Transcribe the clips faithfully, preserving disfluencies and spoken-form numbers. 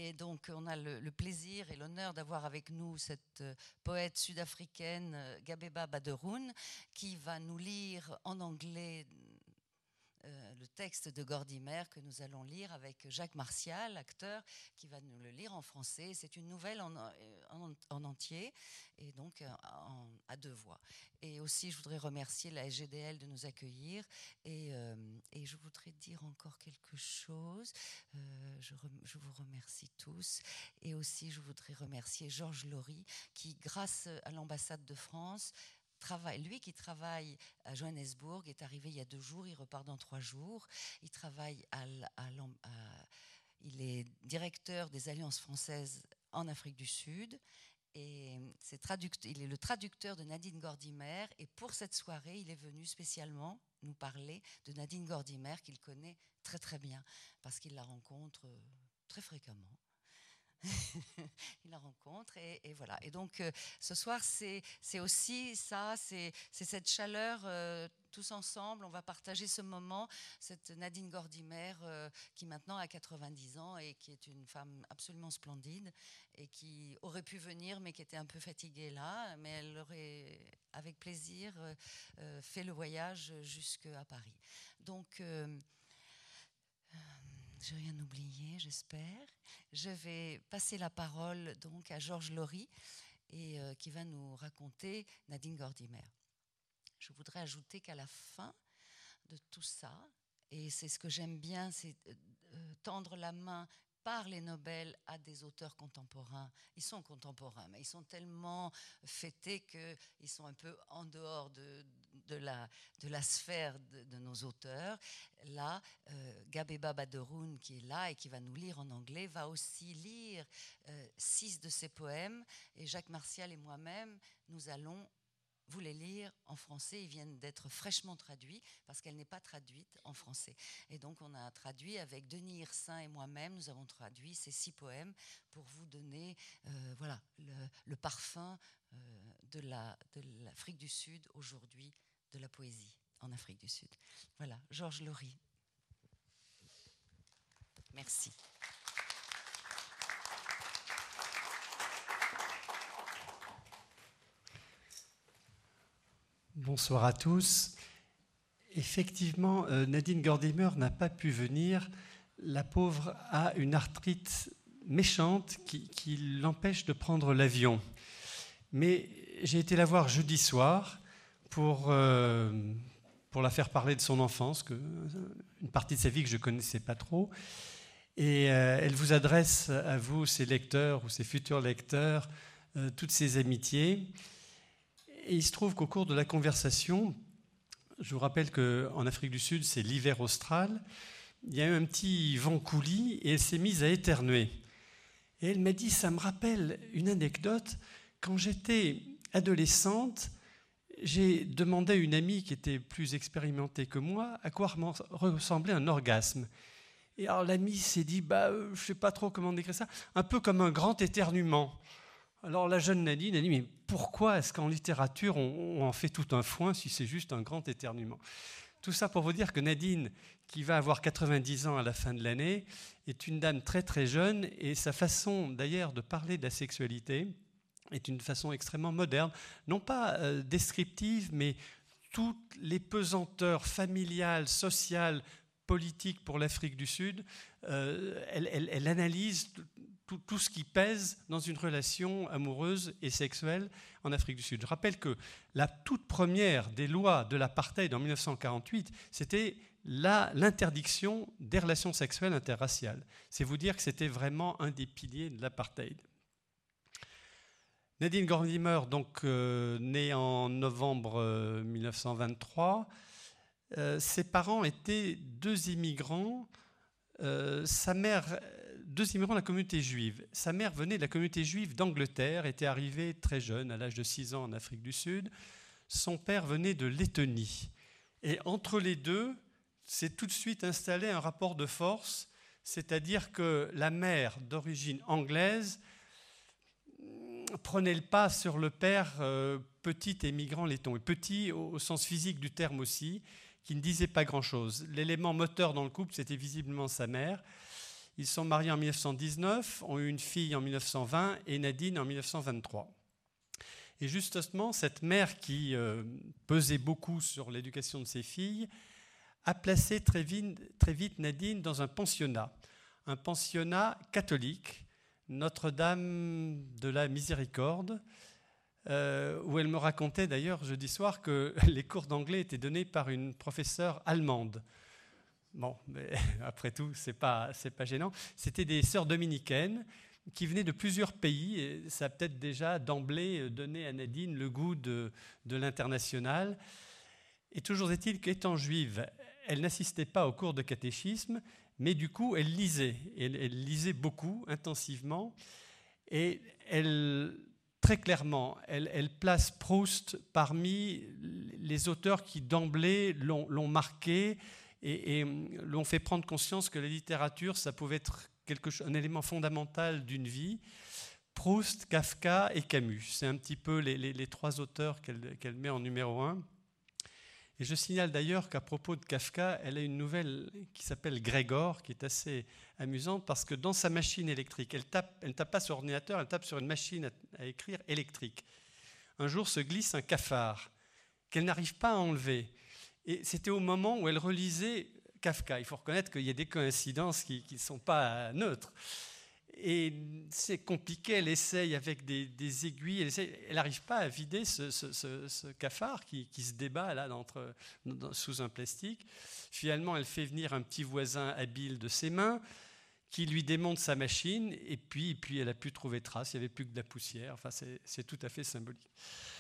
Et donc, on a le, le plaisir et l'honneur d'avoir avec nous cette euh, poète sud-africaine, euh, Gabeba Baderoun, qui va nous lire en anglais euh, le texte de Gordimer que nous allons lire avec Jacques Martial, acteur, qui va nous le lire en français. C'est une nouvelle en, en, en entier, et donc en, à deux voix. Et aussi, je voudrais remercier la S G D L de nous accueillir, et, euh, et je voudrais dire encore quelque chose. Euh, je, rem, je vous remercie tous, et aussi je voudrais remercier Georges Laurie, qui, grâce à l'ambassade de France, Travaille, lui qui travaille à Johannesburg, est arrivé il y a deux jours, il repart dans trois jours. Il travaille à, à, à, il est directeur des alliances françaises en Afrique du Sud, et c'est il est le traducteur de Nadine Gordimer, et pour cette soirée, il est venu spécialement nous parler de Nadine Gordimer, qu'il connaît très très bien, parce qu'il la rencontre très fréquemment. Il la rencontre, et, et voilà. Et donc euh, ce soir, c'est aussi ça, c'est cette chaleur, euh, tous ensemble, on va partager ce moment. Cette Nadine Gordimer, euh, qui maintenant a quatre-vingt-dix ans et qui est une femme absolument splendide, et qui aurait pu venir, mais qui était un peu fatiguée là, mais elle aurait avec plaisir euh, euh, fait le voyage jusqu'à Paris. Donc euh, je n'ai rien oublié, j'espère. Je vais passer la parole donc à Georges Laurie, et euh, qui va nous raconter Nadine Gordimer. Je voudrais ajouter qu'à la fin de tout ça, et c'est ce que j'aime bien, c'est euh, tendre la main par les Nobel à des auteurs contemporains. Ils sont contemporains, mais ils sont tellement fêtés qu'ils sont un peu en dehors de, de, la, de la sphère de, de nos auteurs. Là, euh, Gabeba Baderoun, qui est là et qui va nous lire en anglais, va aussi lire euh, six de ses poèmes, et Jacques Martial et moi-même, nous allons vous les lire en français. Ils viennent d'être fraîchement traduits, parce qu'elle n'est pas traduite en français. Et donc on a traduit avec Denis Hirsin et moi-même, nous avons traduit ces six poèmes pour vous donner euh, voilà, le, le parfum euh, de l'Afrique la, de du Sud aujourd'hui, de la poésie en Afrique du Sud. Voilà, Georges Laurie. Merci. Bonsoir à tous. Effectivement, euh, Nadine Gordimer n'a pas pu venir. La pauvre a une arthrite méchante qui, qui l'empêche de prendre l'avion. Mais j'ai été la voir jeudi soir pour, euh, pour la faire parler de son enfance, que, une partie de sa vie que je ne connaissais pas trop. Et euh, elle vous adresse à vous, ses lecteurs ou ses futurs lecteurs, euh, toutes ses amitiés. Et il se trouve qu'au cours de la conversation, je vous rappelle qu'en Afrique du Sud, c'est l'hiver austral, il y a eu un petit vent coulis et elle s'est mise à éternuer. Et elle m'a dit, ça me rappelle une anecdote, quand j'étais adolescente, j'ai demandé à une amie qui était plus expérimentée que moi à quoi ressemblait un orgasme. Et alors l'amie s'est dit, bah, je ne sais pas trop comment décrire ça, un peu comme un grand éternuement. Alors la jeune Nadine a dit, mais pourquoi est-ce qu'en littérature on, on en fait tout un foin si c'est juste un grand éternuement? Tout ça pour vous dire que Nadine, qui va avoir quatre-vingt-dix ans à la fin de l'année, est une dame très très jeune, et sa façon d'ailleurs de parler de la sexualité est une façon extrêmement moderne, non pas euh, descriptive, mais toutes les pesanteurs familiales, sociales, politiques pour l'Afrique du Sud, euh, elle, elle, elle analyse tout, tout ce qui pèse dans une relation amoureuse et sexuelle en Afrique du Sud. Je rappelle que la toute première des lois de l'apartheid en mille neuf cent quarante-huit, c'était l'interdiction des relations sexuelles interraciales. C'est vous dire que c'était vraiment un des piliers de l'apartheid. Nadine Gordimer, donc euh, née en novembre euh, mille neuf cent vingt-trois, euh, ses parents étaient deux immigrants. Euh, sa mère, deux immigrants de la communauté juive. Sa mère venait de la communauté juive d'Angleterre, était arrivée très jeune, à l'âge de six ans en Afrique du Sud. Son père venait de Lettonie. Et entre les deux, s'est tout de suite installé un rapport de force, c'est-à-dire que la mère d'origine anglaise prenait le pas sur le père euh, petit émigrant letton, et petit au, au sens physique du terme aussi, qui ne disait pas grand-chose. L'élément moteur dans le couple, c'était visiblement sa mère. Ils sont mariés en mille neuf cent dix-neuf, ont eu une fille en mille neuf cent vingt et Nadine en mille neuf cent vingt-trois. Et justement, cette mère qui euh, pesait beaucoup sur l'éducation de ses filles a placé très vite, très vite Nadine dans un pensionnat, un pensionnat catholique, Notre-Dame de la Miséricorde, euh, où elle me racontait d'ailleurs jeudi soir que les cours d'anglais étaient donnés par une professeure allemande. Bon, mais après tout, c'est pas, c'est pas gênant. C'était des sœurs dominicaines qui venaient de plusieurs pays, et ça a peut-être déjà d'emblée donné à Nadine le goût de, de l'international. Et toujours est-il qu'étant juive, elle n'assistait pas aux cours de catéchisme, mais du coup, elle lisait. Elle, elle lisait beaucoup, intensivement, et elle, très clairement, elle, elle place Proust parmi les auteurs qui d'emblée l'ont, l'ont marqué et, et l'ont fait prendre conscience que la littérature, ça pouvait être quelque chose, un élément fondamental d'une vie. Proust, Kafka et Camus, c'est un petit peu les, les, les trois auteurs qu'elle, qu'elle met en numéro un. Et je signale d'ailleurs qu'à propos de Kafka, elle a une nouvelle qui s'appelle Grégor, qui est assez amusante parce que dans sa machine électrique, elle tape, elle ne tape pas sur ordinateur, elle tape sur une machine à, à écrire électrique. Un jour se glisse un cafard qu'elle n'arrive pas à enlever. Et c'était au moment où elle relisait Kafka. Il faut reconnaître qu'il y a des coïncidences qui ne sont pas neutres. Et c'est compliqué, elle essaye avec des, des aiguilles, elle n'arrive pas à vider ce, ce, ce, ce cafard qui, qui se débat là d'entre, dans, sous un plastique. Finalement, elle fait venir un petit voisin habile de ses mains qui lui démonte sa machine et puis, et puis elle a pu trouver trace, il n'y avait plus que de la poussière. Enfin, c'est, c'est tout à fait symbolique.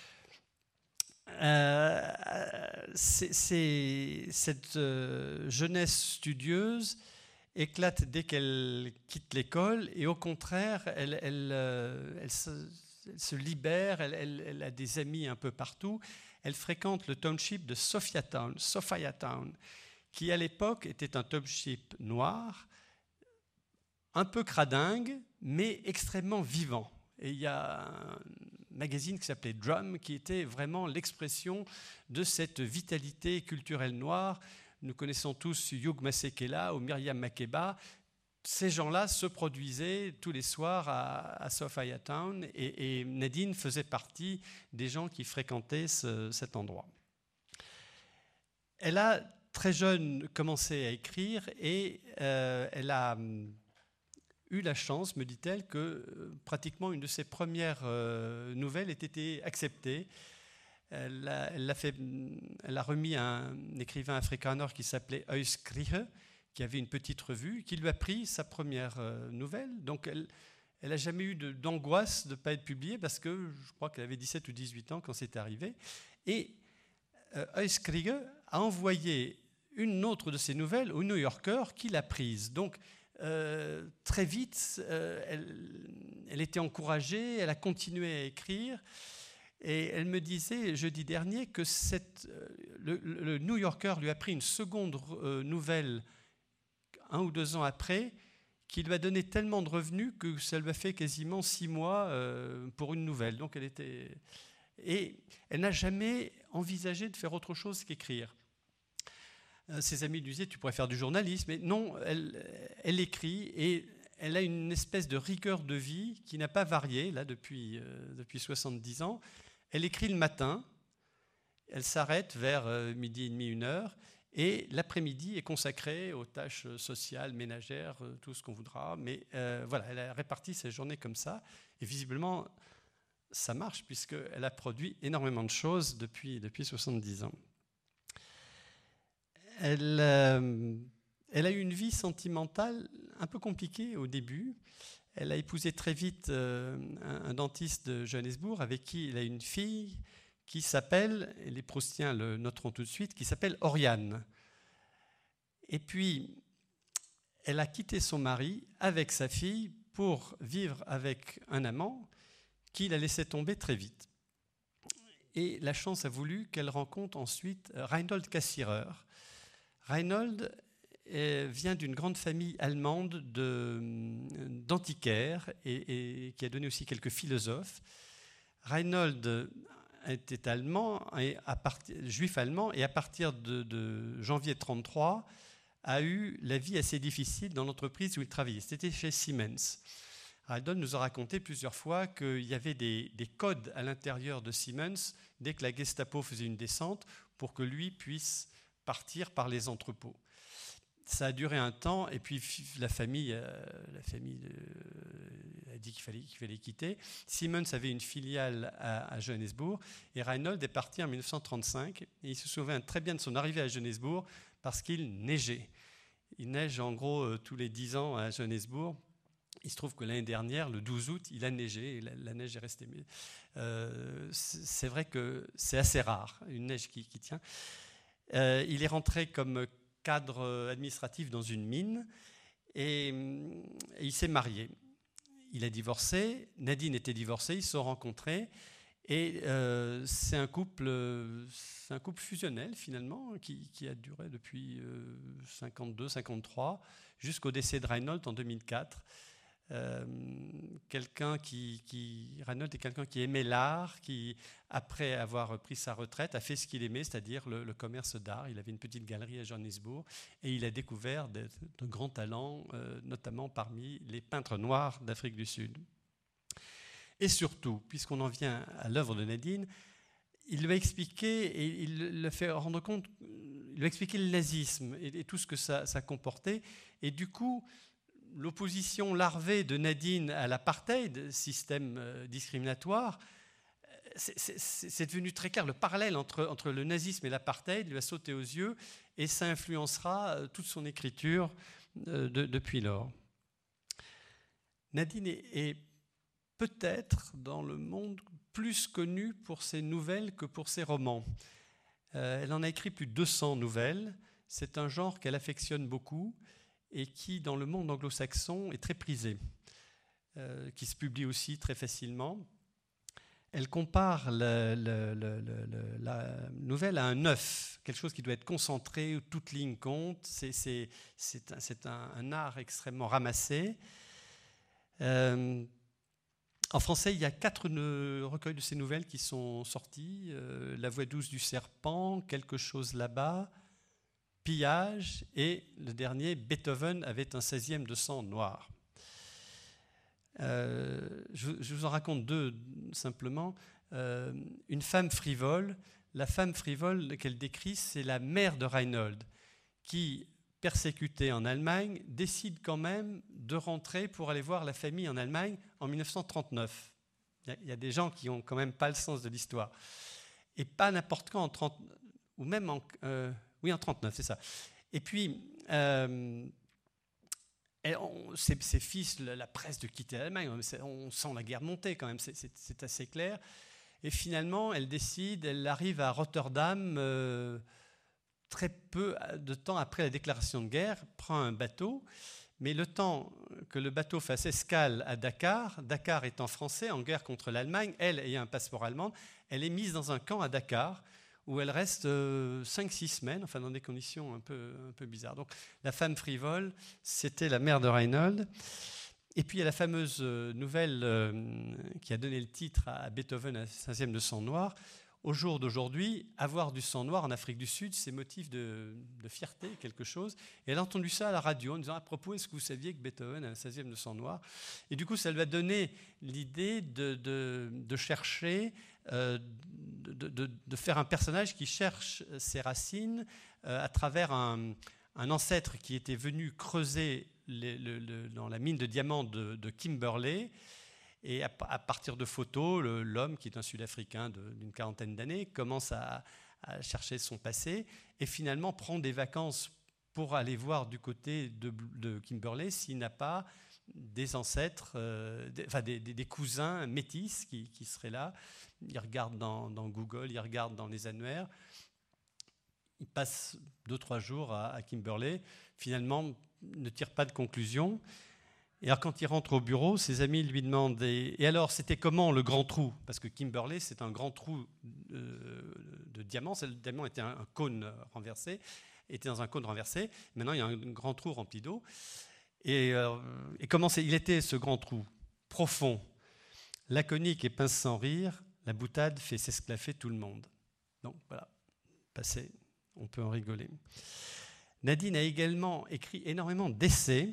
Euh, c'est, c'est, cette euh, jeunesse studieuse éclate dès qu'elle quitte l'école et au contraire, elle, elle, elle, elle, se, elle se libère, elle, elle, elle a des amis un peu partout. Elle fréquente le township de Sophiatown, Sophiatown, qui à l'époque était un township noir, un peu cradingue, mais extrêmement vivant. Et il y a un magazine qui s'appelait Drum, qui était vraiment l'expression de cette vitalité culturelle noire. Nous connaissons tous Hugh Masekela ou Myriam Makeba. Ces gens-là se produisaient tous les soirs à, à Sophiatown et, et Nadine faisait partie des gens qui fréquentaient ce, cet endroit. Elle a très jeune commencé à écrire et euh, elle a eu la chance, me dit-elle, que euh, pratiquement une de ses premières euh, nouvelles ait été acceptée. Elle a, elle, a fait, elle a remis à un écrivain afrikaner qui s'appelait Huiskrige, qui avait une petite revue, qui lui a pris sa première euh, nouvelle. Donc elle n'a jamais eu de, d'angoisse de ne pas être publiée, parce que je crois qu'elle avait dix-sept ou dix-huit ans quand c'est arrivé. Et euh, Huiskrige a envoyé une autre de ses nouvelles au New Yorker qui l'a prise. Donc euh, très vite, euh, elle, elle était encouragée, elle a continué à écrire. Et elle me disait jeudi dernier que cette, le, le New Yorker lui a pris une seconde euh, nouvelle un ou deux ans après qui lui a donné tellement de revenus que ça lui a fait quasiment six mois euh, pour une nouvelle. Donc elle était... Et elle n'a jamais envisagé de faire autre chose qu'écrire. Euh, ses amis lui disaient « tu pourrais faire du journalisme ». Mais non, elle, elle écrit et elle a une espèce de rigueur de vie qui n'a pas varié là, depuis, euh, depuis soixante-dix ans. Elle écrit le matin, elle s'arrête vers euh, midi et demi, une heure, et l'après-midi est consacré aux tâches sociales, ménagères, euh, tout ce qu'on voudra. Mais euh, voilà, elle a réparti ses journées comme ça, et visiblement, ça marche, puisqu'elle a produit énormément de choses depuis, depuis soixante-dix ans. Elle, euh, elle a eu une vie sentimentale un peu compliquée au début. Elle a épousé très vite euh, un, un dentiste de Johannesburg avec qui elle a une fille qui s'appelle, et les Proustiens le noteront tout de suite, qui s'appelle Oriane. Et puis, elle a quitté son mari avec sa fille pour vivre avec un amant qui la laissait tomber très vite. Et la chance a voulu qu'elle rencontre ensuite Reinhold Cassirer. Reinhold vient d'une grande famille allemande de, d'antiquaires et, et qui a donné aussi quelques philosophes. Reinhold était allemand, et à part, juif allemand, et à partir de, de janvier mille neuf cent trente-trois a eu la vie assez difficile dans l'entreprise où il travaillait. C'était chez Siemens. Reinhold nous a raconté plusieurs fois qu'il y avait des, des codes à l'intérieur de Siemens dès que la Gestapo faisait une descente pour que lui puisse partir par les entrepôts. Ça a duré un temps et puis la famille, euh, la famille euh, a dit qu'il fallait, qu'il fallait quitter. Siemens avait une filiale à, à Johannesburg et Reinhold est parti en mille neuf cent trente-cinq. Et il se souvient très bien de son arrivée à Johannesburg parce qu'il neigeait. Il neige en gros euh, tous les dix ans à Johannesburg. Il se trouve que l'année dernière, le douze août, il a neigé et la, la neige est restée. Mais, euh, c'est vrai que c'est assez rare, une neige qui, qui tient. Euh, il est rentré comme cadre administratif dans une mine et, et il s'est marié. Il a divorcé, Nadine était divorcée, ils se sont rencontrés et euh, c'est un couple, c'est un couple fusionnel finalement qui, qui a duré depuis euh, cinquante-deux cinquante-trois jusqu'au décès de Reinhold en deux mille quatre. Euh, quelqu'un qui, qui Reinhold est quelqu'un qui aimait l'art, qui après avoir pris sa retraite a fait ce qu'il aimait, c'est-à-dire le, le commerce d'art. Il avait une petite galerie à Johannesburg et il a découvert de, de grands talents, euh, notamment parmi les peintres noirs d'Afrique du Sud. Et surtout, puisqu'on en vient à l'œuvre de Nadine, il lui a expliqué et il le fait rendre compte, il lui a expliqué le nazisme et, et tout ce que ça, ça comportait, et du coup l'opposition larvée de Nadine à l'apartheid, système discriminatoire, c'est, c'est, c'est devenu très clair. Le parallèle entre, entre le nazisme et l'apartheid lui a sauté aux yeux et ça influencera toute son écriture de, depuis lors. Nadine est, est peut-être dans le monde plus connue pour ses nouvelles que pour ses romans. Euh, elle en a écrit plus de deux cents nouvelles. C'est un genre qu'elle affectionne beaucoup et qui, dans le monde anglo-saxon, est très prisé, euh, qui se publie aussi très facilement. Elle compare le, le, le, le, la nouvelle à un œuf, quelque chose qui doit être concentré, où toute ligne compte. C'est, c'est, c'est, un, c'est un, un art extrêmement ramassé. Euh, en français, il y a quatre ne, recueils de ces nouvelles qui sont sortis. Euh, La voix douce du serpent, Quelque chose là-bas, Pillage, et le dernier, Beethoven avait un seizième de sang noir. Euh, je, je vous en raconte deux simplement. Euh, une femme frivole, la femme frivole qu'elle décrit, c'est la mère de Reinhold, qui, persécutée en Allemagne, décide quand même de rentrer pour aller voir la famille en Allemagne en mille neuf cent trente-neuf. Il y a des gens qui n'ont quand même pas le sens de l'histoire. Et pas n'importe quand, en trente, ou même en... Euh, Oui, en trente-neuf, c'est ça. Et puis, euh, on, ses, ses fils la presse de quitter l'Allemagne. On sent la guerre monter quand même, c'est, c'est, c'est assez clair. Et finalement, elle décide, elle arrive à Rotterdam euh, très peu de temps après la déclaration de guerre, prend un bateau. Mais le temps que le bateau fasse escale à Dakar, Dakar étant français, en guerre contre l'Allemagne, elle ayant un passeport allemand, elle est mise dans un camp à Dakar, où elle reste euh, cinq six semaines, enfin dans des conditions un peu, un peu bizarres. Donc la femme frivole, c'était la mère de Reinhold. Et puis il y a la fameuse nouvelle euh, qui a donné le titre à Beethoven, à seizième de sang noir. Au jour d'aujourd'hui, avoir du sang noir en Afrique du Sud, c'est motif de, de fierté, quelque chose. Et elle a entendu ça à la radio en disant, à propos, est-ce que vous saviez que Beethoven a un seizième de sang noir? Et du coup, ça lui a donné l'idée de, de, de chercher... Euh, De, de, de faire un personnage qui cherche ses racines euh, à travers un, un ancêtre qui était venu creuser les, le, le, dans la mine de diamants de, de Kimberley. Et à, à partir de photos, le, l'homme, qui est un Sud-Africain de, d'une quarantaine d'années, commence à, à chercher son passé et finalement prend des vacances pour aller voir du côté de, de Kimberley s'il n'a pas des ancêtres, euh, des, enfin des, des, des cousins métis qui, qui seraient là. Il regarde dans, dans Google, il regarde dans les annuaires. Il passe deux, trois jours à, à Kimberley. Finalement, ne tire pas de conclusion. Et alors, quand il rentre au bureau, ses amis lui demandent et, et alors, c'était comment le grand trou? Parce que Kimberley, c'est un grand trou de, de diamants. Le diamant était un, un cône renversé, était dans un cône renversé. Maintenant, il y a un grand trou rempli d'eau. Et, euh, et comment c'est, il était ce grand trou? Profond, laconique et pince sans rire. La boutade fait s'esclaffer tout le monde. Donc voilà, passé, on peut en rigoler. Nadine a également écrit énormément d'essais,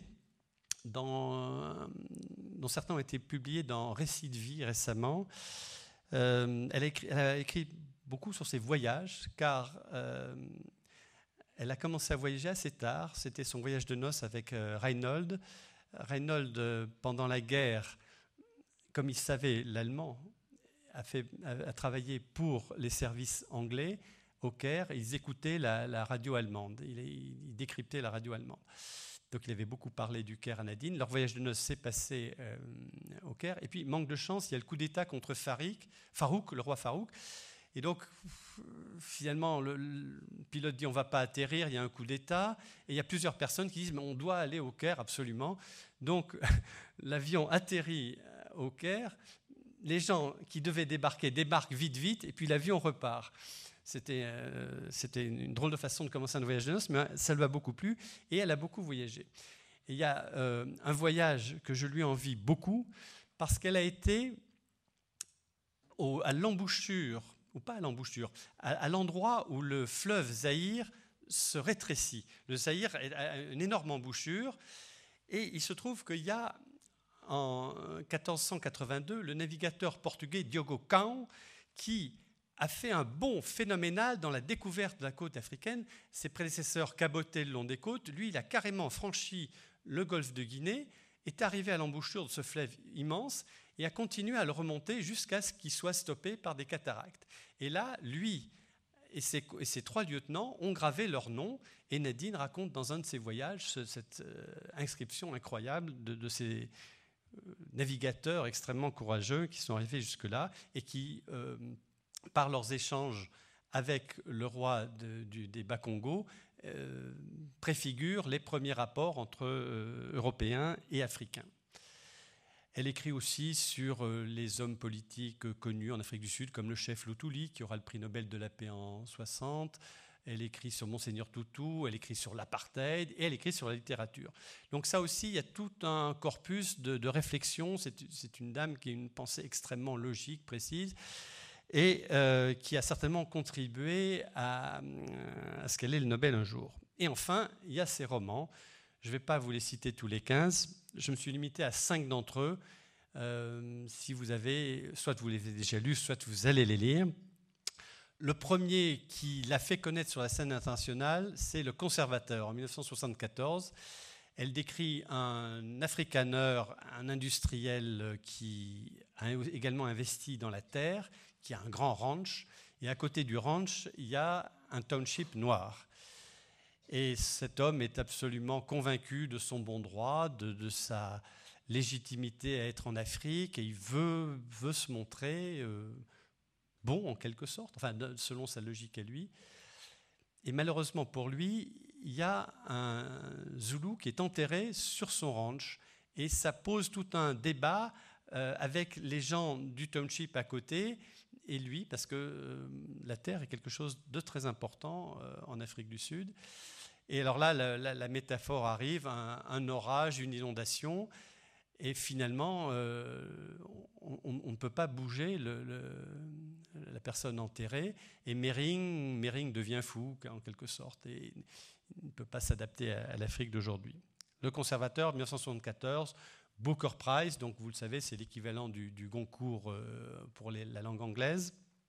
dans, dont certains ont été publiés dans Récits de vie récemment. Euh, elle, a écrit, elle a écrit beaucoup sur ses voyages, car euh, elle a commencé à voyager assez tard. C'était son voyage de noces avec euh, Reinhold. Reinhold, euh, pendant la guerre, comme il savait l'allemand, a, fait, a, a travaillé pour les services anglais au Caire. Ils écoutaient la, la radio allemande. Il, il décryptait la radio allemande. Donc il avait beaucoup parlé du Caire à Nadine. Leur voyage de noces s'est passé euh, au Caire. Et puis, manque de chance, il y a le coup d'État contre Farik, Farouk, le roi Farouk. Et donc, finalement, le, le pilote dit on ne va pas atterrir, il y a un coup d'État. Et il y a plusieurs personnes qui disent mais on doit aller au Caire absolument. Donc, l'avion atterrit au Caire. Les gens qui devaient débarquer débarquent vite, vite, et puis l'avion repart. C'était, euh, c'était une drôle de façon de commencer un voyage de noces, mais ça lui a beaucoup plu, et elle a beaucoup voyagé. Et il y a euh, un voyage que je lui envie beaucoup, parce qu'elle a été au, à l'embouchure, ou pas à l'embouchure, à, à l'endroit où le fleuve Zaïre se rétrécit. Le Zaïre a une énorme embouchure, et il se trouve qu'il y a, en quatorze cent quatre-vingt-deux, le navigateur portugais Diogo Cao, qui a fait un bond phénoménal dans la découverte de la côte africaine. Ses prédécesseurs cabotaient le long des côtes. Lui, il a carrément franchi le golfe de Guinée, est arrivé à l'embouchure de ce fleuve immense et a continué à le remonter jusqu'à ce qu'il soit stoppé par des cataractes. Et là, lui et ses, et ses trois lieutenants ont gravé leur nom, et Nadine raconte dans un de ses voyages ce, cette euh, inscription incroyable de, de ces euh, navigateurs extrêmement courageux qui sont arrivés jusque-là et qui... Euh, par leurs échanges avec le roi de, du, des Bas-Congo, euh, préfigurent les premiers rapports entre euh, Européens et Africains. Elle écrit aussi sur euh, les hommes politiques connus en Afrique du Sud, comme le chef Luthuli, qui aura le prix Nobel de la paix en soixante. Elle écrit sur Monseigneur Tutu, elle écrit sur l'apartheid, et elle écrit sur la littérature. Donc ça aussi, il y a tout un corpus de, de réflexion. C'est, c'est une dame qui a une pensée extrêmement logique, précise, et euh, qui a certainement contribué à, à ce qu'elle ait le Nobel un jour. Et enfin, il y a ces romans. Je ne vais pas vous les citer tous les quinze. Je me suis limité à cinq d'entre eux. Euh, si vous avez, soit vous les avez déjà lus, soit vous allez les lire. Le premier qui l'a fait connaître sur la scène internationale, c'est Le Conservateur, en dix-neuf cent soixante-quatorze. Elle décrit un africaneur, un industriel qui a également investi dans la terre, qui a un grand ranch, et à côté du ranch, il y a un township noir. Et cet homme est absolument convaincu de son bon droit, de, de sa légitimité à être en Afrique, et il veut, veut se montrer euh, bon en quelque sorte, enfin selon sa logique à lui. Et malheureusement pour lui, il y a un Zoulou qui est enterré sur son ranch, et ça pose tout un débat euh, avec les gens du township à côté, et lui, parce que euh, la terre est quelque chose de très important euh, en Afrique du Sud. Et alors là, la, la, la métaphore arrive, un, un orage, une inondation, et finalement, euh, on, on ne peut pas bouger le, le, la personne enterrée, et Mering, Mering devient fou, en quelque sorte, et il ne peut pas s'adapter à, à l'Afrique d'aujourd'hui. Le Conservateur, dix-neuf cent soixante-quatorze, Booker Prize, donc vous le savez, c'est l'équivalent du, du Goncourt euh, pour les, la langue anglaise,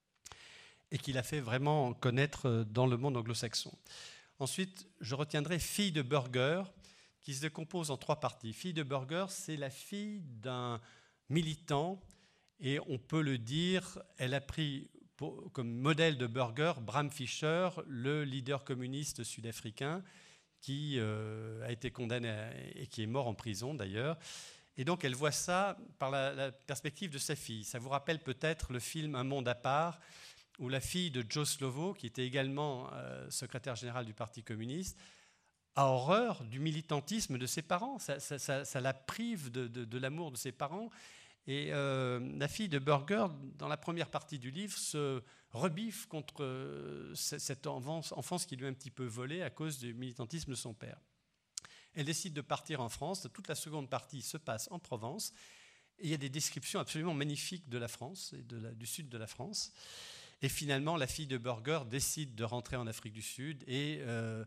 et qu'il a fait vraiment connaître dans le monde anglo-saxon. Ensuite, je retiendrai Fille de Burger, qui se décompose en trois parties. Fille de Burger, c'est la fille d'un militant, et on peut le dire, elle a pris pour, comme modèle de Burger Bram Fischer, le leader communiste sud-africain, qui euh, a été condamné à, et qui est mort en prison d'ailleurs. Et donc elle voit ça par la, la perspective de sa fille. Ça vous rappelle peut-être le film Un monde à part, où la fille de Joe Slovo, qui était également euh, secrétaire général du Parti communiste, a horreur du militantisme de ses parents. Ça, ça, ça, ça la prive de, de, de l'amour de ses parents. Et euh, la fille de Burger, dans la première partie du livre, se rebiffe contre euh, cette enfance, enfance qui lui a un petit peu volé à cause du militantisme de son père. Elle décide de partir en France. Toute la seconde partie se passe en Provence. Et il y a des descriptions absolument magnifiques de la France et de la, du sud de la France. Et finalement, la fille de Burger décide de rentrer en Afrique du Sud et euh,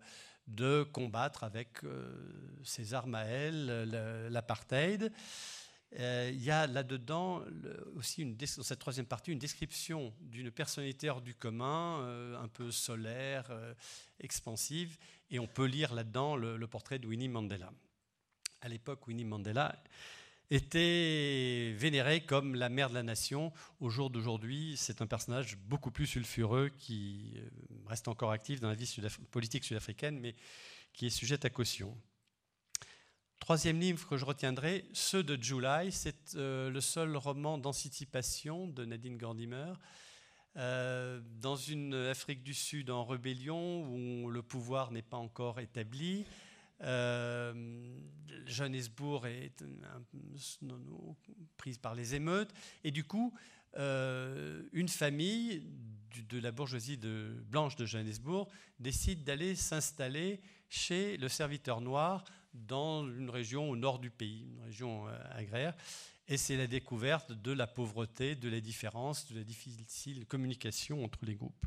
de combattre avec euh, ses armes à elle l'apartheid. Euh, il y a là-dedans aussi, une, dans cette troisième partie, une description d'une personnalité hors du commun, euh, un peu solaire, euh, expansive, et on peut lire là-dedans le, le portrait de Winnie Mandela. À l'époque, Winnie Mandela était vénérée comme la mère de la nation. Au jour d'aujourd'hui, c'est un personnage beaucoup plus sulfureux qui reste encore actif dans la vie sud-af- politique sud-africaine, mais qui est sujette à caution. Troisième livre que je retiendrai, Ceux de July, c'est euh, le seul roman d'anticipation de Nadine Gordimer, euh, dans une Afrique du Sud en rébellion où le pouvoir n'est pas encore établi. Euh, Johannesburg est euh, prise par les émeutes, et du coup, euh, une famille du, de la bourgeoisie de, blanche de Johannesburg décide d'aller s'installer chez le serviteur noir dans une région au nord du pays, une région euh, agraire, et c'est la découverte de la pauvreté, de la différence, de la difficile communication entre les groupes.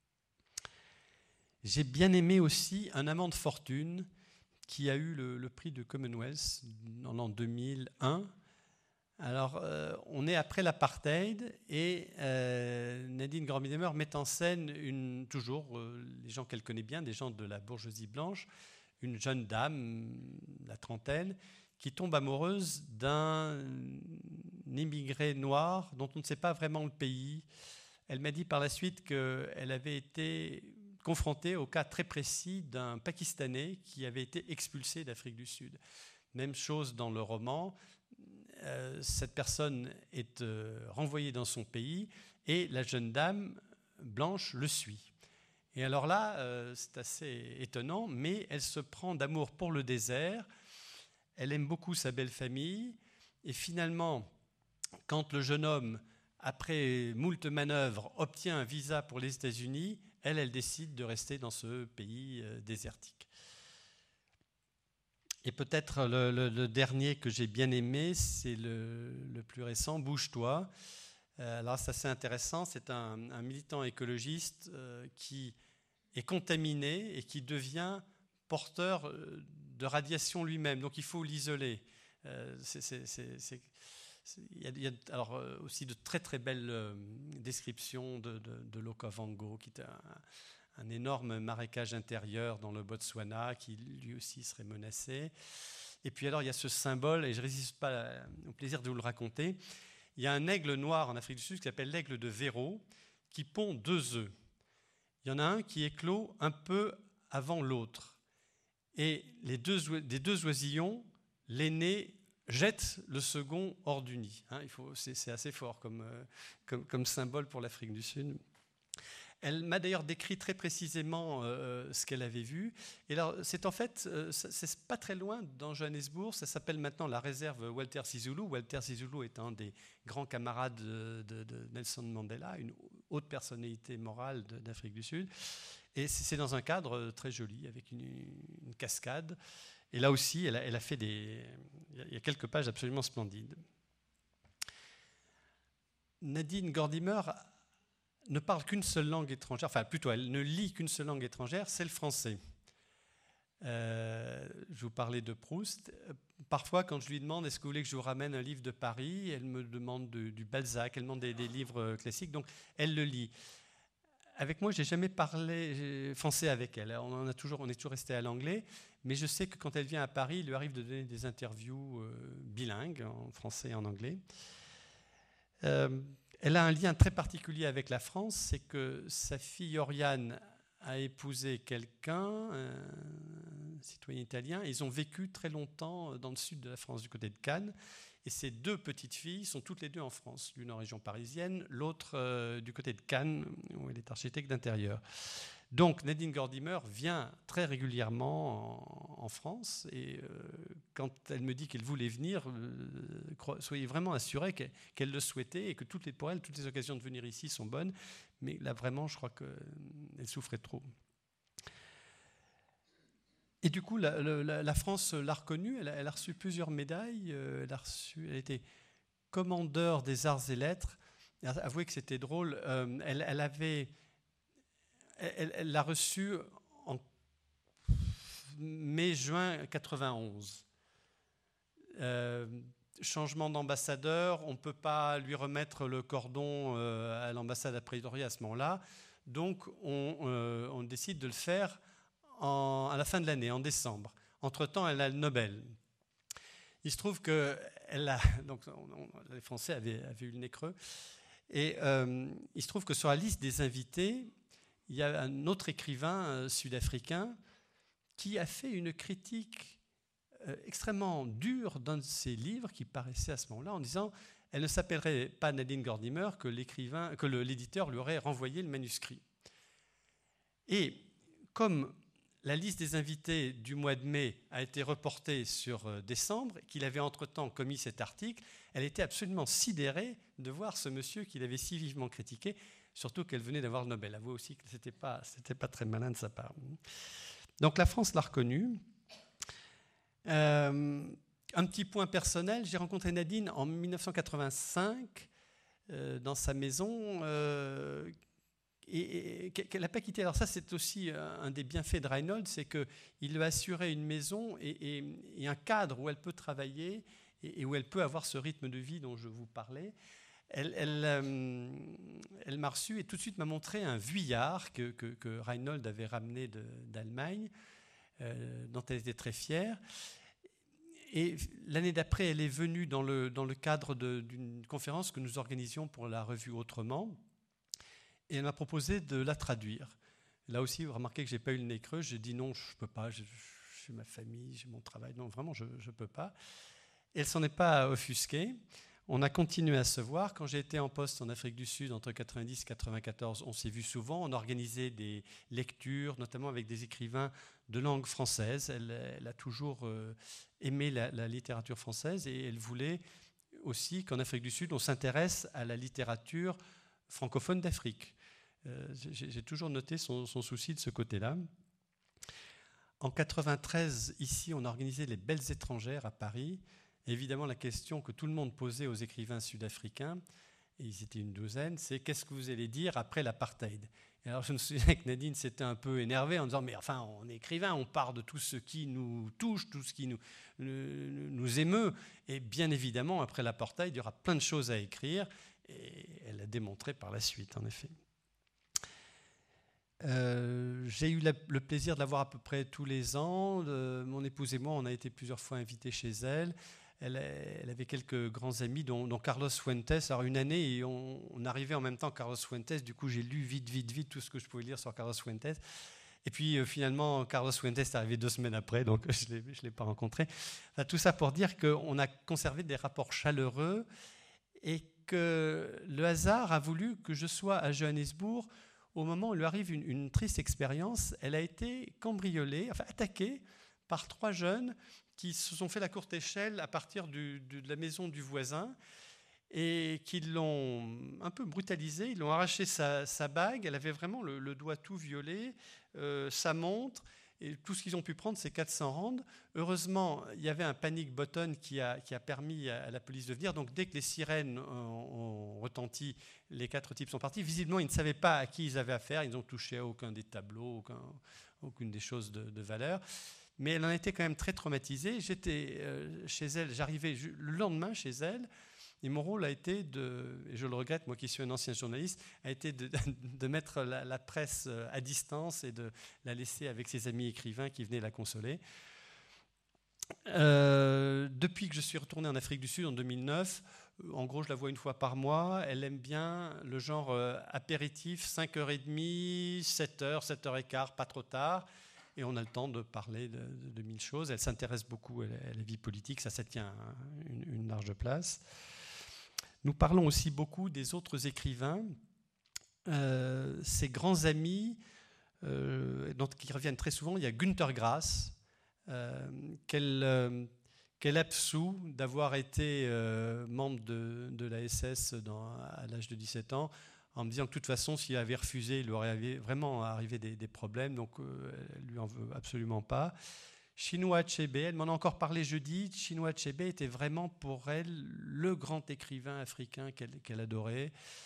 J'ai bien aimé aussi Un amant de fortune, qui a eu le, le prix de Commonwealth en l'an deux mille un. Alors, euh, on est après l'apartheid, et euh, Nadine Gordimer met en scène une, toujours euh, les gens qu'elle connaît bien, des gens de la bourgeoisie blanche, une jeune dame, la trentaine, qui tombe amoureuse d'un immigré noir dont on ne sait pas vraiment le pays. Elle m'a dit par la suite qu'elle avait été confrontée au cas très précis d'un Pakistanais qui avait été expulsé d'Afrique du Sud. Même chose dans le roman. Euh, cette personne est euh, renvoyée dans son pays et la jeune dame blanche le suit. Et alors là, euh, c'est assez étonnant, mais elle se prend d'amour pour le désert, elle aime beaucoup sa belle famille, et finalement, quand le jeune homme, après moult manœuvres, obtient un visa pour les États-Unis, elle, elle décide de rester dans ce pays euh, désertique. Et peut-être le, le, le dernier que j'ai bien aimé, c'est le, le plus récent, Bouge-toi. Euh, alors c'est assez intéressant, c'est un, un militant écologiste euh, qui est contaminé et qui devient porteur de radiation lui-même. Donc il faut l'isoler. Euh, c'est, c'est, c'est, c'est, c'est, il y a, il y a alors euh, aussi de très très belles euh, descriptions de, de, de l'Okavango, qui est un, un énorme marécage intérieur dans le Botswana, qui lui aussi serait menacé. Et puis alors il y a ce symbole, et je ne résiste pas au plaisir de vous le raconter. Il y a un aigle noir en Afrique du Sud qui s'appelle l'aigle de Véro, qui pond deux œufs. Il y en a un qui éclot un peu avant l'autre. Et les deux, des deux oisillons, l'aîné jette le second hors du nid. Hein, il faut, c'est, c'est assez fort comme, euh, comme, comme symbole pour l'Afrique du Sud. Elle m'a d'ailleurs décrit très précisément euh, ce qu'elle avait vu. Et alors, c'est en fait, euh, c'est pas très loin dans Johannesburg. Ça s'appelle maintenant la réserve Walter Sisulu. Walter Sisulu est un des grands camarades de, de, de Nelson Mandela, une haute personnalité morale de, d'Afrique du Sud. Et c'est dans un cadre très joli, avec une, une cascade. Et là aussi, elle a, elle a fait des... Il y a quelques pages absolument splendides. Nadine Gordimer ne parle qu'une seule langue étrangère, enfin plutôt elle ne lit qu'une seule langue étrangère, c'est le français. Euh, je vous parlais de Proust. Parfois, quand je lui demande est-ce que vous voulez que je vous ramène un livre de Paris, elle me demande de, du Balzac, elle demande des, des livres classiques, donc elle le lit. Avec moi, je n'ai jamais parlé français avec elle. On, en a toujours, on est toujours resté à l'anglais, mais je sais que quand elle vient à Paris, il lui arrive de donner des interviews euh, bilingues, en français et en anglais. Euh, Elle a un lien très particulier avec la France, c'est que sa fille Oriane a épousé quelqu'un, un citoyen italien, et ils ont vécu très longtemps dans le sud de la France, du côté de Cannes. Et ces deux petites filles sont toutes les deux en France, l'une en région parisienne, l'autre euh, du côté de Cannes, où elle est architecte d'intérieur. Donc Nadine Gordimer vient très régulièrement en, en France, et euh, quand elle me dit qu'elle voulait venir, euh, soyez vraiment assurés qu'elle, qu'elle le souhaitait, et que toutes les, pour elle, toutes les occasions de venir ici sont bonnes, mais là vraiment je crois qu'elle souffrait trop. Et du coup la, la, la France l'a reconnue, elle a, elle a reçu plusieurs médailles, euh, elle, a reçu, elle a été commandeur des arts et lettres. Avouez que c'était drôle, euh, elle, elle avait... Elle, elle l'a reçu en mai-juin quatre-vingt-onze. Euh, changement d'ambassadeur, on ne peut pas lui remettre le cordon euh, à l'ambassade à Pretoria à ce moment-là, donc on, euh, on décide de le faire en, à la fin de l'année, en décembre. Entre-temps, elle a le Nobel. Il se trouve que elle a, donc on, on, les Français avaient, avaient eu le nez creux, et euh, il se trouve que sur la liste des invités, il y a un autre écrivain euh, sud-africain qui a fait une critique Euh, extrêmement dure d'un de ses livres qui paraissait à ce moment-là en disant elle ne s'appellerait pas Nadine Gordimer que l'écrivain, que le, l'éditeur lui aurait renvoyé le manuscrit. Et comme la liste des invités du mois de mai a été reportée sur euh, décembre, qu'il avait entre-temps commis cet article, elle était absolument sidérée de voir ce monsieur qu'il avait si vivement critiqué, surtout qu'elle venait d'avoir le Nobel. Avouez aussi que ce n'était pas, c'était pas très malin de sa part. Donc la France l'a reconnu. Euh, un petit point personnel, j'ai rencontré Nadine en dix-neuf cent quatre-vingt-cinq euh, dans sa maison euh, et, et qu'elle n'a pas quitté. Alors ça, c'est aussi un des bienfaits de Reinhold, c'est qu'il lui a assuré une maison et, et, et un cadre où elle peut travailler et, et où elle peut avoir ce rythme de vie dont je vous parlais. Elle, elle, euh, elle m'a reçu et tout de suite m'a montré un Vuillard que, que, que Reinhold avait ramené de, d'Allemagne, euh, dont elle était très fière. Et l'année d'après, elle est venue dans le, dans le cadre de, d'une conférence que nous organisions pour la revue Autrement. Et elle m'a proposé de la traduire. Là aussi, vous remarquez que je n'ai pas eu le nez creux. J'ai dit non, je ne peux pas. J'ai ma famille, j'ai mon travail. Non, vraiment, je ne peux pas. Et elle ne s'en est pas offusquée. On a continué à se voir. Quand j'ai été en poste en Afrique du Sud, entre quatre-vingt-dix et quatre-vingt-quatorze, on s'est vu souvent. On organisait des lectures, notamment avec des écrivains de langue française. Elle, elle a toujours euh, aimé la, la littérature française et elle voulait aussi qu'en Afrique du Sud, on s'intéresse à la littérature francophone d'Afrique. Euh, j'ai, j'ai toujours noté son, son souci de ce côté-là. En quatre-vingt-treize, ici, on a organisé les Belles étrangères à Paris. Évidemment, la question que tout le monde posait aux écrivains sud-africains, et ils étaient une douzaine, c'est qu'est-ce que vous allez dire après l'apartheid ? Et alors je me souviens que Nadine s'était un peu énervée en disant mais enfin on est écrivain, on parle de tout ce qui nous touche, tout ce qui nous, nous émeut, et bien évidemment après l'apartheid il y aura plein de choses à écrire, et elle a démontré par la suite en effet. Euh, j'ai eu la, le plaisir de la voir à peu près tous les ans. Le, mon épouse et moi on a été plusieurs fois invités chez elle. Elle, elle avait quelques grands amis, dont, dont Carlos Fuentes. Alors une année, et on, on arrivait en même temps Carlos Fuentes. Du coup, j'ai lu vite, vite, vite tout ce que je pouvais lire sur Carlos Fuentes. Et puis euh, finalement, Carlos Fuentes est arrivé deux semaines après, donc je ne l'ai pas rencontré. Enfin, tout ça pour dire qu'on a conservé des rapports chaleureux et que le hasard a voulu que je sois à Johannesburg au moment où lui arrive une, une triste expérience. Elle a été cambriolée, enfin attaquée par trois jeunes qui se sont fait la courte échelle à partir du, du, de la maison du voisin et qui l'ont un peu brutalisée. Ils l'ont arraché sa, sa bague, elle avait vraiment le, le doigt tout violet, euh, sa montre, et tout ce qu'ils ont pu prendre, c'est quatre cents rands. Heureusement, il y avait un panic button qui a, qui a permis à la police de venir. Donc dès que les sirènes ont, ont retenti, les quatre types sont partis. Visiblement, ils ne savaient pas à qui ils avaient affaire. Ils n'ont touché à aucun des tableaux, aucun, aucune des choses de, de valeur. Mais elle en était quand même très traumatisée. J'étais euh, chez elle, j'arrivais le lendemain chez elle, et mon rôle a été de, et je le regrette, moi qui suis un ancien journaliste, a été de, de mettre la, la presse à distance et de la laisser avec ses amis écrivains qui venaient la consoler. Euh, depuis que je suis retourné en Afrique du Sud en deux mille neuf, en gros je la vois une fois par mois. Elle aime bien le genre euh, apéritif, cinq heures trente, sept heures, sept heures quinze, pas trop tard. Et on a le temps de parler de, de, de mille choses. Elle s'intéresse beaucoup à la vie politique, ça, ça tient une, une large place. Nous parlons aussi beaucoup des autres écrivains, euh, ses grands amis, euh, dont, qui reviennent très souvent. Il y a Günter Grass, euh, qu'elle, euh, qu'elle absout d'avoir été euh, membre de, de la S S dans, à l'âge de dix-sept ans, en me disant que de toute façon, s'il avait refusé, il lui aurait vraiment arrivé des, des problèmes, donc euh, elle ne lui en veut absolument pas. Chinua Achebe, elle m'en a encore parlé jeudi. Chinua Achebe était vraiment pour elle le grand écrivain africain qu'elle, qu'elle adorait.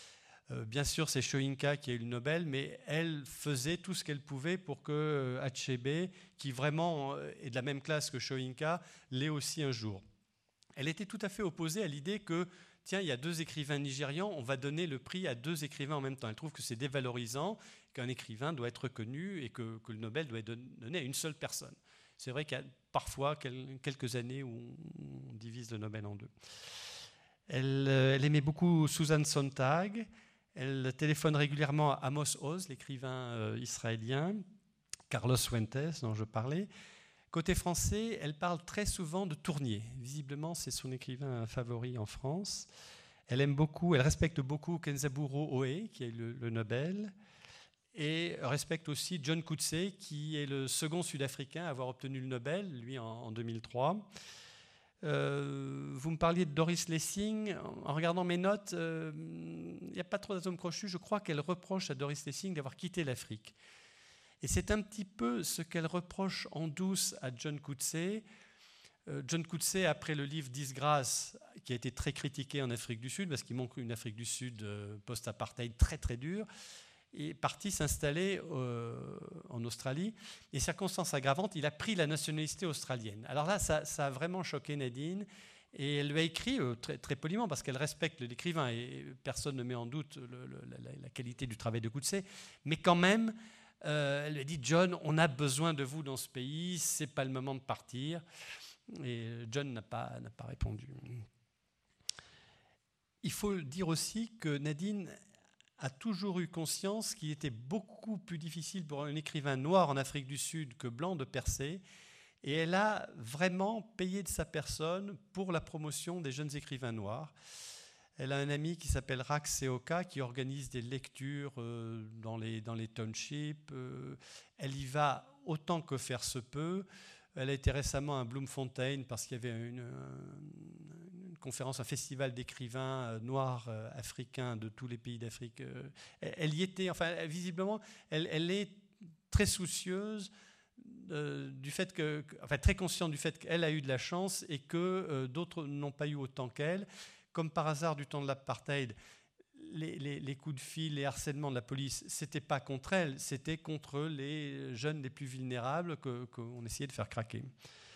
Euh, bien sûr, c'est Soyinka qui a eu le Nobel, mais elle faisait tout ce qu'elle pouvait pour que Achebe, qui vraiment est de la même classe que Soyinka, l'ait aussi un jour. Elle était tout à fait opposée à l'idée que, tiens, il y a deux écrivains nigérians, on va donner le prix à deux écrivains en même temps. Elle trouve que c'est dévalorisant, qu'un écrivain doit être reconnu et que, que le Nobel doit être donné à une seule personne. C'est vrai qu'il y a parfois quelques années où on divise le Nobel en deux. Elle, elle aimait beaucoup Susan Sontag. Elle téléphone régulièrement à Amos Oz, l'écrivain euh, israélien, Carlos Fuentes, dont je parlais. Côté français, elle parle très souvent de Tournier. Visiblement, c'est son écrivain favori en France. Elle aime beaucoup, elle respecte beaucoup Kenzaburo Oe, qui a eu le, le Nobel, et respecte aussi John Coetzee, qui est le second Sud-Africain à avoir obtenu le Nobel, lui en, en deux mille trois. Euh, vous me parliez de Doris Lessing. En regardant mes notes, il euh, n'y a pas trop d'atomes crochus. Je crois qu'elle reproche à Doris Lessing d'avoir quitté l'Afrique. Et c'est un petit peu ce qu'elle reproche en douce à John Coetzee. Euh, John Coetzee, après le livre Disgrâce, qui a été très critiqué en Afrique du Sud, parce qu'il manque une Afrique du Sud euh, post-apartheid très très dure, est parti s'installer euh, en Australie. Et circonstance aggravante, il a pris la nationalité australienne. Alors là, ça, ça a vraiment choqué Nadine. Et elle lui a écrit euh, très, très poliment, parce qu'elle respecte l'écrivain, et personne ne met en doute le, le, la, la qualité du travail de Coetzee. Mais quand même, euh, elle lui a dit, John, on a besoin de vous dans ce pays, ce n'est pas le moment de partir. Et John n'a pas, n'a pas répondu. Il faut dire aussi que Nadine a toujours eu conscience qu'il était beaucoup plus difficile pour un écrivain noir en Afrique du Sud que blanc de percer. Et elle a vraiment payé de sa personne pour la promotion des jeunes écrivains noirs. Elle a un ami qui s'appelle Rax Seoka qui organise des lectures dans les, dans les townships. Elle y va autant que faire se peut. Elle a été récemment à Bloemfontein parce qu'il y avait une, une conférence, un festival d'écrivains noirs africains de tous les pays d'Afrique. Elle y était, enfin, visiblement, elle, elle est très soucieuse euh, du fait que, enfin, très consciente du fait qu'elle a eu de la chance et que euh, d'autres n'ont pas eu autant qu'elle. Comme par hasard, du temps de l'apartheid, les, les, les coups de fil, les harcèlements de la police, ce n'était pas contre elle, c'était contre les jeunes les plus vulnérables que, qu'on essayait de faire craquer.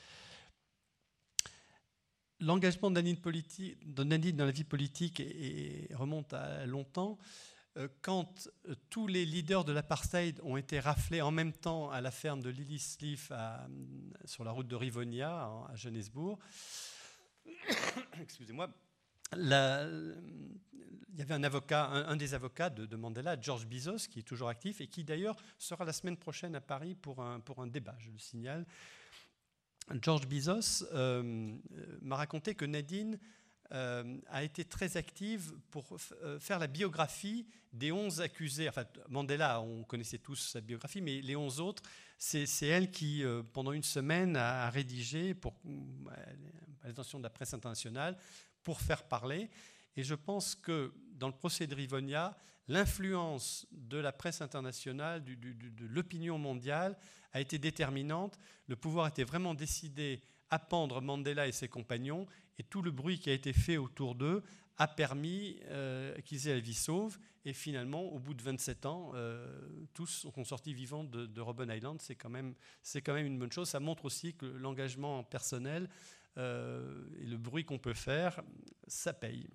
L'engagement de Nadine, politi- de Nadine dans la vie politique et, et remonte à longtemps. Quand tous les leaders de l'apartheid ont été raflés en même temps à la ferme de Lilliesleaf à, sur la route de Rivonia, à Johannesburg, excusez-moi, La, il y avait un avocat, un, un des avocats de, de Mandela, George Bizos, qui est toujours actif et qui d'ailleurs sera la semaine prochaine à Paris pour un, pour un débat, je le signale. George Bizos euh, m'a raconté que Nadine euh, a été très active pour f- faire la biographie des onze accusés. Enfin, Mandela, on connaissait tous sa biographie, mais les onze autres, c'est, c'est elle qui, euh, pendant une semaine, a, a rédigé, pour, à l'attention de la presse internationale, pour faire parler. Et je pense que dans le procès de Rivonia, l'influence de la presse internationale, du, du, de l'opinion mondiale, a été déterminante. Le pouvoir était vraiment décidé à pendre Mandela et ses compagnons, et tout le bruit qui a été fait autour d'eux a permis euh, qu'ils aient la vie sauve. Et finalement, au bout de vingt-sept ans, euh, tous sont sortis vivants de, de Robben Island. C'est quand même, c'est quand même une bonne chose. Ça montre aussi que l'engagement personnel euh, et le bruit qu'on peut faire, ça paye.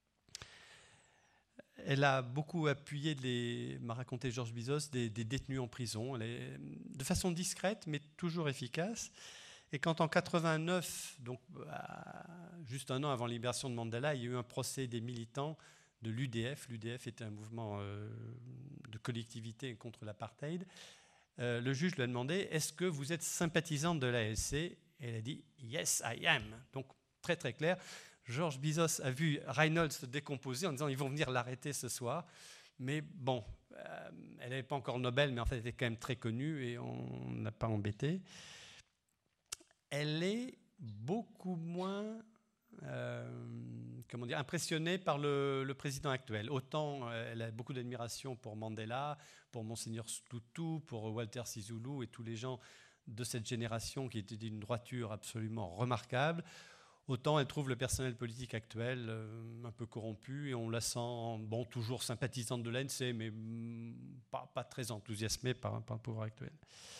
Elle a beaucoup appuyé, les, m'a raconté George Bizos, des, des détenus en prison. Elle est, de façon discrète, mais toujours efficace. Et quand en quatre-vingt-neuf, donc juste un an avant la libération de Mandela, il y a eu un procès des militants de l'U D F. L'U D F était un mouvement euh, de collectivité contre l'apartheid. Euh, le juge lui a demandé « Est-ce que vous êtes sympathisante de l'A L C ?» Et elle a dit « Yes, I am ». Donc très très clair. George Bizos a vu Reynolds se décomposer en disant « Ils vont venir l'arrêter ce soir ». Mais bon, euh, elle n'avait pas encore Nobel, mais en fait elle était quand même très connue et on n'a pas embêté. Elle est beaucoup moins euh, comment dire, impressionnée par le, le président actuel. Autant euh, elle a beaucoup d'admiration pour Mandela, pour Monseigneur Tutu, pour Walter Sisulu et tous les gens de cette génération qui étaient d'une droiture absolument remarquable. autant elle trouve le personnel politique actuel euh, un peu corrompu et on la sent, bon, toujours sympathisante de l'A N C, mais mm, pas, pas très enthousiasmée par, par le pouvoir actuel.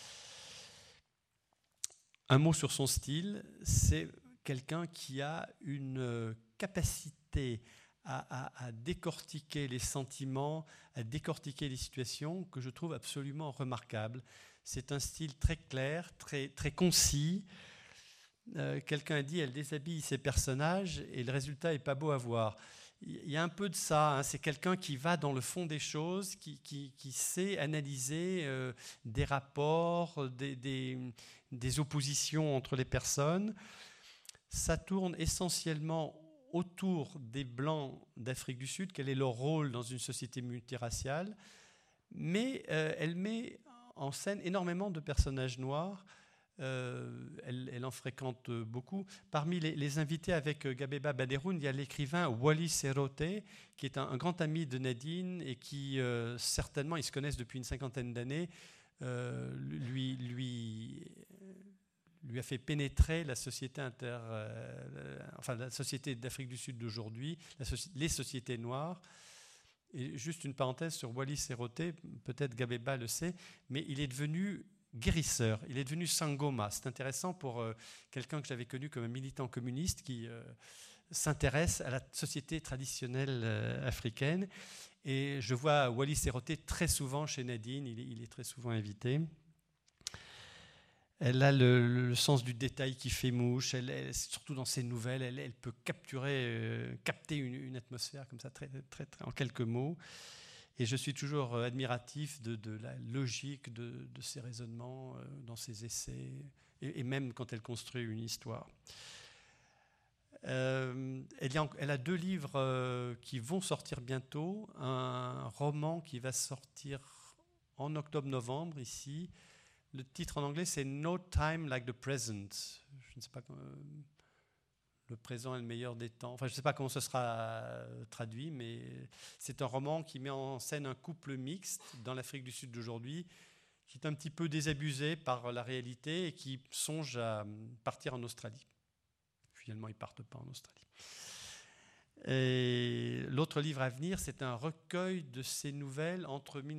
Un mot sur son style, c'est quelqu'un qui a une capacité à, à, à décortiquer les sentiments, à décortiquer les situations que je trouve absolument remarquable. C'est un style très clair, très, très concis. Euh, quelqu'un a dit, elle déshabille ses personnages et le résultat n'est pas beau à voir. Il y a un peu de ça, hein. C'est quelqu'un qui va dans le fond des choses, qui, qui, qui sait analyser euh, des rapports, des, des, des oppositions entre les personnes. Ça tourne essentiellement autour des Blancs d'Afrique du Sud, quel est leur rôle dans une société multiraciale, mais euh, elle met en scène énormément de personnages noirs. Euh, elle, elle en fréquente beaucoup. Parmi les, les invités avec Gabeba Baderoun, il y a l'écrivain Wally Serote, qui est un, un grand ami de Nadine et qui, euh, certainement, ils se connaissent depuis une cinquantaine d'années, euh, lui, lui, lui a fait pénétrer la société, inter, euh, enfin, la société d'Afrique du Sud d'aujourd'hui, la soci- les sociétés noires. Et juste une parenthèse sur Wally Serote, peut-être Gabeba le sait, mais il est devenu guérisseur, il est devenu sangoma. C'est intéressant pour euh, quelqu'un que j'avais connu comme un militant communiste qui euh, s'intéresse à la société traditionnelle euh, africaine. Et je vois Wally Serote très souvent chez Nadine, il est, il est très souvent invité. Elle a le, le sens du détail qui fait mouche, elle, elle, surtout dans ses nouvelles, elle, elle peut capturer, euh, capter une, une atmosphère comme ça, très, très, très, en quelques mots. Et je suis toujours admiratif de, de la logique de, de ses raisonnements euh, dans ses essais, et, et même quand elle construit une histoire. Euh, elle, a, elle a deux livres euh, qui vont sortir bientôt, un roman qui va sortir en octobre-novembre ici. Le titre en anglais, c'est No Time Like the Present. Je ne sais pas comment, euh, le présent est le meilleur des temps. Enfin, je ne sais pas comment ce sera traduit, mais c'est un roman qui met en scène un couple mixte dans l'Afrique du Sud d'aujourd'hui, qui est un petit peu désabusé par la réalité et qui songe à partir en Australie. Finalement, ils ne partent pas en Australie. Et l'autre livre à venir, c'est un recueil de ces nouvelles entre